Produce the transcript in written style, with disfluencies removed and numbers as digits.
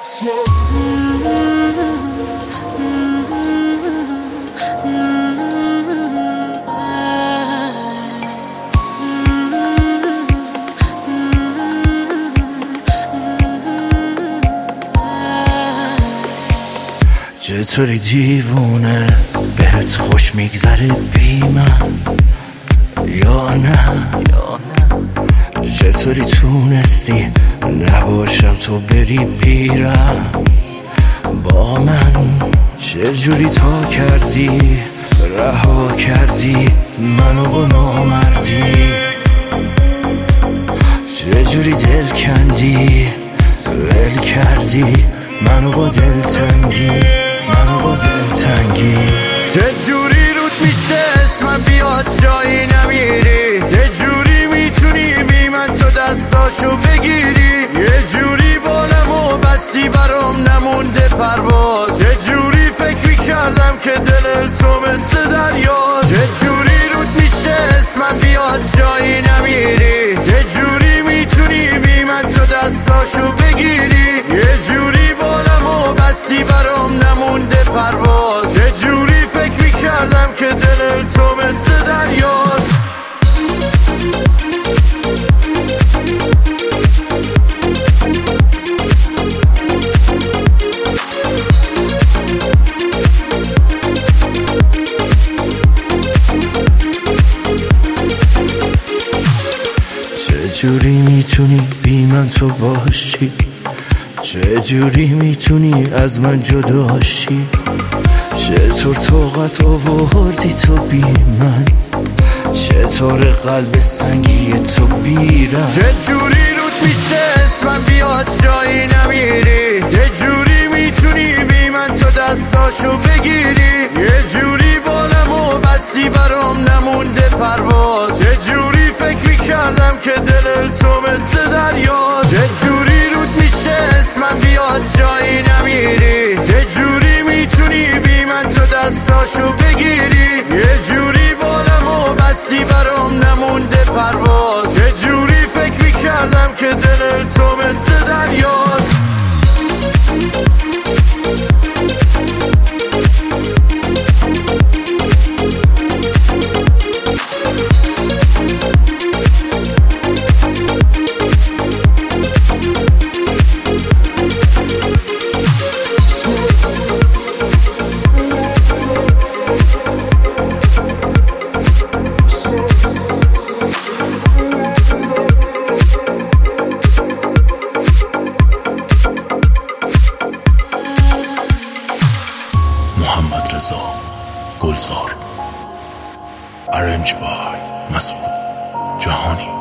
چطوری دیوونه بهت خوش میگذره بی من یا نه؟ چطوری تونستی نباشم تو بری بیرم با من؟ چجوری تا کردی رها کردی منو با نامردی؟ چجوری دل کندی ول کردی منو با دلتنگی؟ چجوری رود میشه اسمم بیاد جایی نمیری؟ چجوری میتونی بی من تو دستاشو بگیری؟ یه جوری بالمو بستی برام نمونده پرواز. چجوری فکر میکردم که دل تو مثل دریاست؟ چجوری رود میشه اسمم بیاد جایی نمیری؟ چجوری میتونی بی من تو دستاشو بگیری؟ یه جوری بالمو بستی برام نمونده پرواز. چه جوری فکر میکردم که دل تو مثل دریاست؟ چه جوری میتونی بی من تو باشی؟ چه جوری میتونی از من جداشی؟ چطور طاقت آوردی تو بی من؟ چطور قلب سنگی تو بیرم؟ چه جوری رود میشه اسمم بیاد جایی نمیری؟ چه جوری میتونی بی من تو دستاشو بگیری؟ یه جوری بالمو بستی برام نمونده پرواز. چه جوری فکر میکردم که دل تو مثل دریاست؟ چه جوری رود میشه اسمم بیاد جایی نمیری؟ چه جوری میتونی بی من تو دستاشو بگیری؟ یه جوری بالمو بستی برام نمونده پرواز. چه جوری فکر میکردم که دل تو مثل دریاست؟ محمد رضا گلزار، ارنج بای مسعود جهانی.